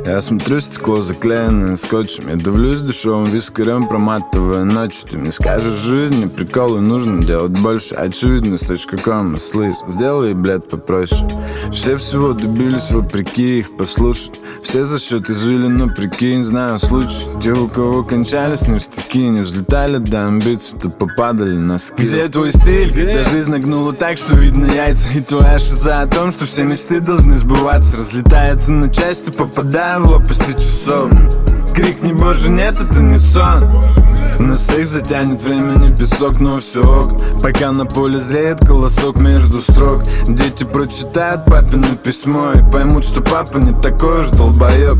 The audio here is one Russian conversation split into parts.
Я смотрю, стекло заклеенное скотчем. Я давлюсь дешевым вискарем, проматывая ночью. Ты мне скажешь, жизни приколы нужно делать больше. Очевидно, с точки кома, слышь, сделай, блядь, попроще. Все всего добились вопреки их послушать. Все за счет извилин, прикинь, знаю случай. Те, у кого кончались ништяки, не взлетали до амбиций, то попадали на скилл. Где твой стиль, когда жизнь нагнула так, что видно яйца? И твоя шиза о том, что все мечты должны сбываться, разлетается на части, попадая в лопасти часов. Крикни, боже, нет, это не сон. Нас их затянет времени песок, но все ок. Пока на поле зреет колосок между строк. Дети прочитают папино письмо и поймут, что папа не такой уж долбоеб.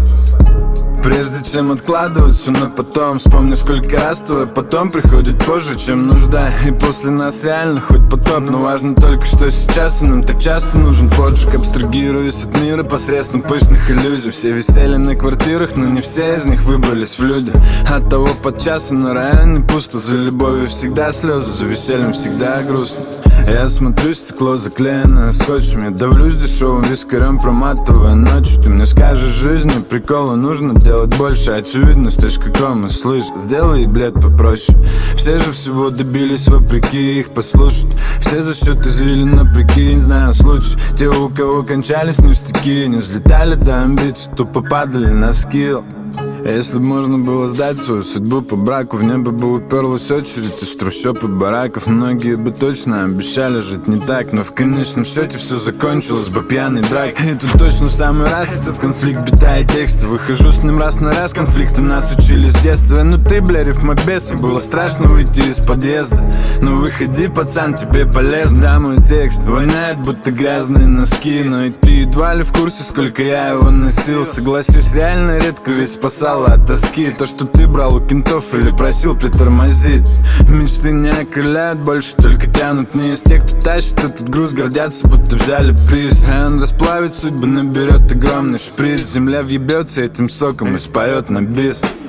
Прежде чем откладывать все на потом, вспомни, сколько раз твой потом приходит позже, чем нужда. И после нас реально хоть потоп. Но важно только, что сейчас, и нам так часто нужен поджиг. Абстрагируясь от мира посредством пышных иллюзий. Все висели на квартирах, но не все из них выбрались в люди. От того подчас и на районе пусто. За любовью всегда слезы, за весельем всегда грустно. Я смотрю, стекло заклеенное скотчем. Я давлюсь дешевым вискарем, проматывая ночью. Ты мне скажешь, жизни приколы нужно делать больше. Очевидно, с точки кома, слышь, сделай, блядь, попроще. Все же всего добились вопреки их послушать. Все за счет извилин, прикинь, знаю случай. Те, у кого кончались ништяки, не взлетали до амбиций, то попадали на скилл. Если бы можно было сдать свою судьбу по браку, в небо бы уперлась очередь из трущоб и бараков. Многие бы точно обещали жить не так, но в конечном счете все закончилось бы пьяной дракой. И тут точно в самый раз этот конфликт, бита и тексты. Выхожу с ним раз на раз, конфликтом нас учили с детства. Ну ты, бля, рифмобесом, было страшно выйти из подъезда. Ну выходи, пацан, тебе полезно. Да, мой текст воняет, будто грязные носки. Но и ты едва ли в курсе, сколько я его носил. Согласись, реально редко ведь спасал от тоски. То, что ты брал у кентов или просил притормозить. Мечты не окрыляют больше, только тянут вниз. Те, кто тащит этот груз, гордятся, будто взяли приз. Район расплавит судьбы, наберет огромный шприц. Земля въебется этим соком и споет на бис.